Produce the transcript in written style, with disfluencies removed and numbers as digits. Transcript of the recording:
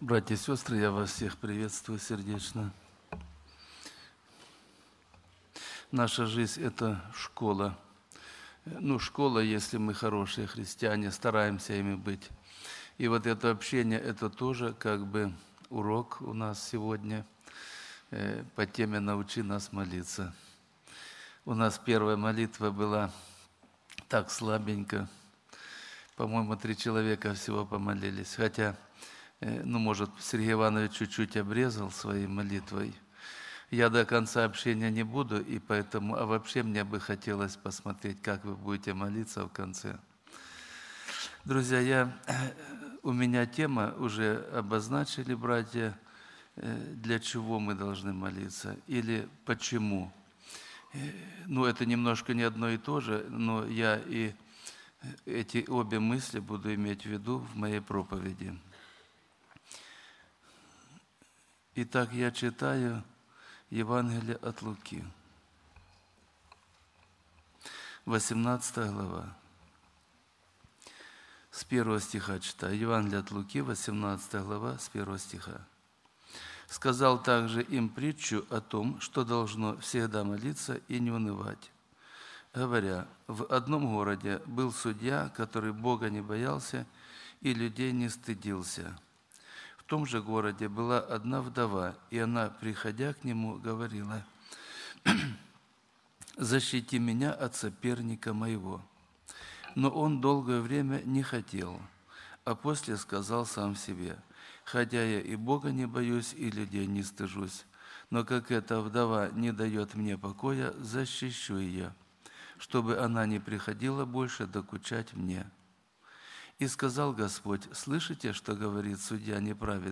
Братья и сестры, я вас всех приветствую сердечно. Наша жизнь – это школа. Школа, если мы хорошие христиане, стараемся ими быть. И вот это общение – это тоже как бы урок у нас сегодня по теме «Научи нас молиться». У нас первая молитва была так слабенько. По-моему, 3 человека всего помолились. Хотя, может, Сергей Иванович чуть-чуть обрезал своей молитвой. Я до конца общения не буду, и поэтому, вообще мне бы хотелось посмотреть, как вы будете молиться в конце. Друзья, у меня тема уже обозначили, братья, для чего мы должны молиться или почему. Это немножко не одно и то же, но я и эти обе мысли буду иметь в виду в моей проповеди. Итак, я читаю Евангелие от Луки, 18 глава. С 1 стиха читаю. Евангелие от Луки, 18 глава, с 1 стиха. «Сказал также им притчу о том, что должно всегда молиться и не унывать. Говоря, в одном городе был судья, который Бога не боялся и людей не стыдился. В том же городе была одна вдова, и она, приходя к нему, говорила: «Защити меня от соперника моего». Но он долгое время не хотел, а после сказал сам себе: «Хотя я и Бога не боюсь, и людей не стыжусь, но как эта вдова не дает мне покоя, защищу ее, чтобы она не приходила больше докучать мне». И сказал Господь: «Слышите, что говорит судья неправедный?